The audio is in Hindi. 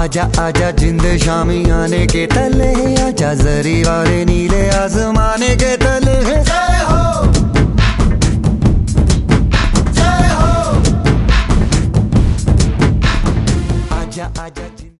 आजा आजा जिंद शामी आने के तले, आजा जरी वाले नीले आसमाने के तले। जय हो।